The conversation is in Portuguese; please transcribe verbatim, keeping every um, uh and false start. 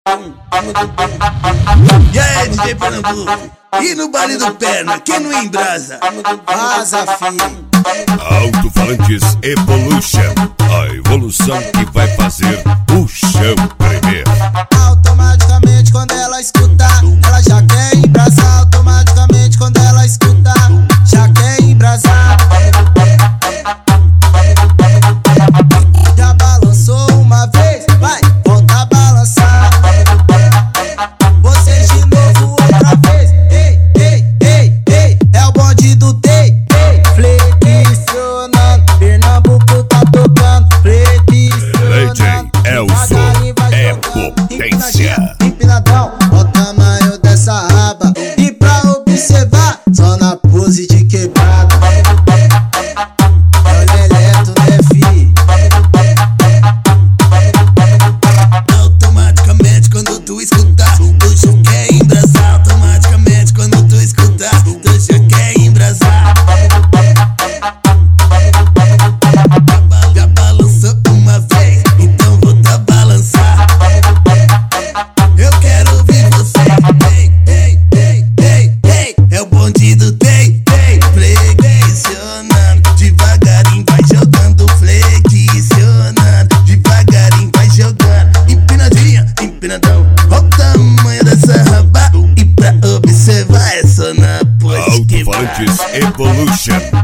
E aí, D J Pernambuco? E no baile do Perna, quem não embrasa? Vaza, filho. Alto-falantes Evolution, a evolução que vai fazer o chão tremer. Automaticamente quando ela escuta, ela já quer embrasar. Automaticamente quando ela escuta, já quer embrasar. Já balançou uma vez, vai, volta a balançar. Você de novo outra vez. Ei, ei, ei, ei, é o bonde do Tei, ei, flexionando. Pernambuco tá tocando, flexionando. D J Elson é potência. Empinadão, ó o tamanho dessa raba. E pra observar, só na pose de quebrada. Olha eleto, né, fi? Automaticamente quando tu escutar, tu já quer embrasar. Automaticamente quando tu escutar, tu já quer embrasar. Já balançou uma vez, então vou dar balançar. Eu quero ouvir você. Ei, ei, ei, ei, ei, é o bonde do Tei, Tei, flexionando. Devagarinho vai jogando, flexionando. Devagarinho vai jogando. Empinadinha, empinadão, olha o tamanho dessa raba. E pra observar é só na pose que vai. Alto-falantes Evolution,